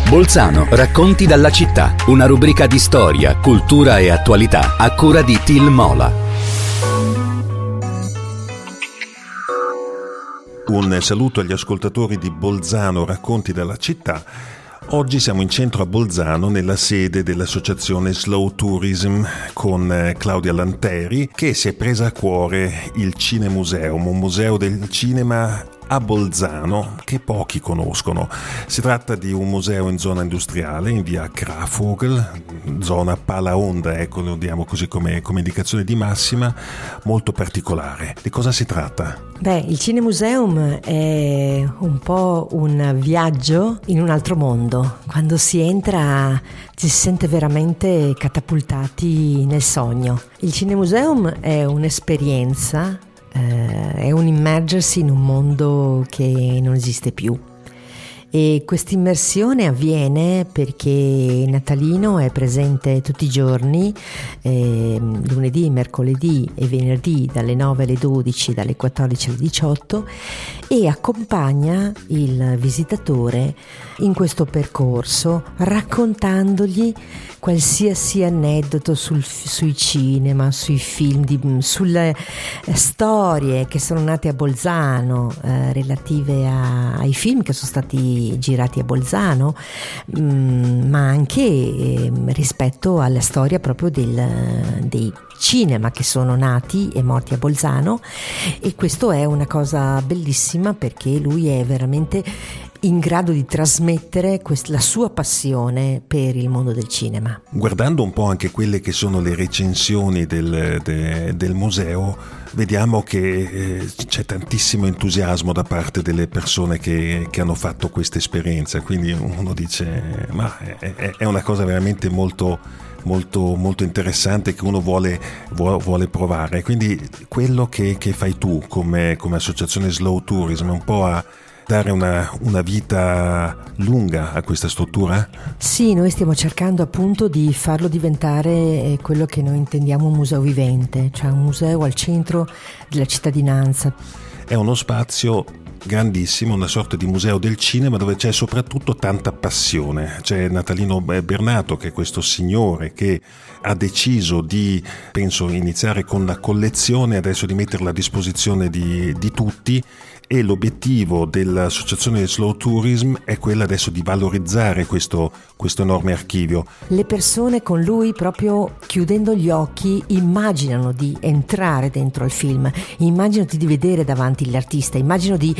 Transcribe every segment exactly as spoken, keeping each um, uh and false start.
Bolzano, racconti dalla città, una rubrica di storia, cultura e attualità a cura di Til Mola. Un saluto agli ascoltatori di Bolzano, racconti dalla città. Oggi siamo in centro a Bolzano, nella sede dell'associazione Slow Tourism, con Claudia Lanteri, che si è presa a cuore il Cinemuseum, un museo del cinema a Bolzano che pochi conoscono. Si tratta di un museo in zona industriale, in via Krafvogel, zona Palaonda, ecco, lo diamo così come, come indicazione di massima, molto particolare. Di cosa si tratta? Beh, il Cinemuseum è un po' un viaggio in un altro mondo. Quando si entra ci si sente veramente catapultati nel sogno. Il Cinemuseum è un'esperienza, eh, è un immergersi in un mondo che non esiste più. E questa immersione avviene perché Natalino è presente tutti i giorni, eh, lunedì, mercoledì e venerdì dalle nove alle dodici, dalle quattordici alle diciotto, e accompagna il visitatore in questo percorso raccontandogli qualsiasi aneddoto sul, sui cinema, sui film, di, sulle storie che sono nate a Bolzano, eh, relative a, ai film che sono stati girati a Bolzano, mh, ma anche eh, rispetto alla storia proprio del, dei cinema che sono nati e morti a Bolzano. E questo è una cosa bellissima perché lui è veramente in grado di trasmettere quest- la sua passione per il mondo del cinema. Guardando un po' anche quelle che sono le recensioni del, de, del museo, vediamo che eh, c'è tantissimo entusiasmo da parte delle persone che, che hanno fatto questa esperienza, quindi uno dice ma è, è una cosa veramente molto molto molto interessante che uno vuole, vuole, vuole provare. Quindi quello che, che fai tu come, come associazione Slow Tourism è un po' a dare una, una vita lunga a questa struttura? Sì, noi stiamo cercando appunto di farlo diventare quello che noi intendiamo un museo vivente, cioè un museo al centro della cittadinanza. È uno spazio grandissimo, una sorta di museo del cinema dove c'è soprattutto tanta passione. C'è Natalino Bernato, che è questo signore che ha deciso di, penso, iniziare con la collezione, adesso di metterla a disposizione di, di tutti, e l'obiettivo dell'associazione Slow Tourism è quella adesso di valorizzare questo, questo enorme archivio. Le persone con lui, proprio chiudendo gli occhi, immaginano di entrare dentro il film, immaginano di vedere davanti l'artista, immagino di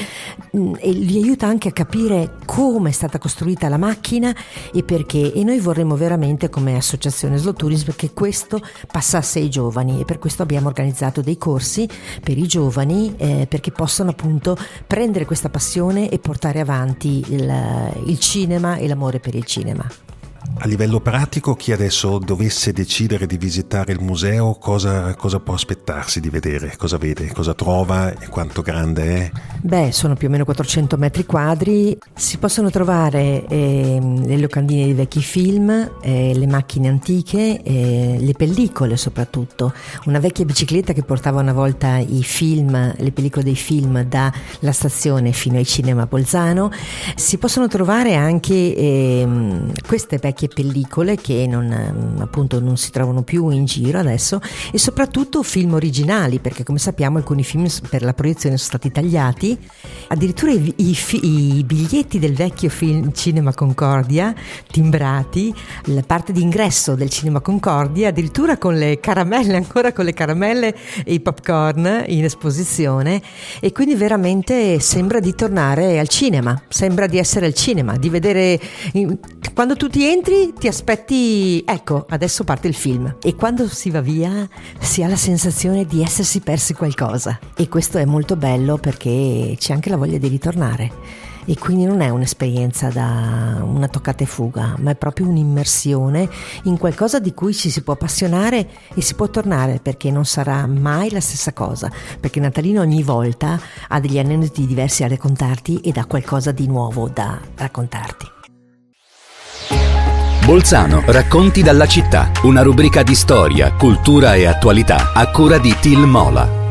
e li aiuta anche a capire come è stata costruita la macchina e perché. E noi vorremmo veramente, come associazione Slow Tourism, che questo passasse ai giovani, e per questo abbiamo organizzato dei corsi per i giovani, eh, perché possano appunto prendere questa passione e portare avanti il, il cinema e l'amore per il cinema. A livello pratico, chi adesso dovesse decidere di visitare il museo, cosa, cosa può aspettarsi di vedere? Cosa vede? Cosa trova? E quanto grande è? Beh, sono più o meno quattrocento metri quadri. Si possono trovare eh, le locandine di vecchi film, eh, le macchine antiche, eh, le pellicole soprattutto. Una vecchia bicicletta che portava una volta i film, le pellicole dei film dalla stazione fino ai cinema a Bolzano. Si possono trovare anche eh, queste vecchie pellicole che non, appunto non si trovano più in giro adesso, e soprattutto film originali, perché come sappiamo alcuni film per la proiezione sono stati tagliati. Addirittura i, i, i biglietti del vecchio film Cinema Concordia timbrati, la parte d'ingresso del Cinema Concordia addirittura con le caramelle, ancora con le caramelle e i popcorn in esposizione, e quindi veramente sembra di tornare al cinema, sembra di essere al cinema, di vedere. Quando tu ti entri ti aspetti, ecco, adesso parte il film, e quando si va via si ha la sensazione di essersi persi qualcosa, e questo è molto bello perché c'è anche la voglia di ritornare, e quindi non è un'esperienza da una toccata e fuga, ma è proprio un'immersione in qualcosa di cui ci si può appassionare e si può tornare, perché non sarà mai la stessa cosa, perché Natalino ogni volta ha degli aneddoti diversi a raccontarti ed ha qualcosa di nuovo da raccontarti. Bolzano, racconti dalla città, una rubrica di storia, cultura e attualità a cura di Til Mola.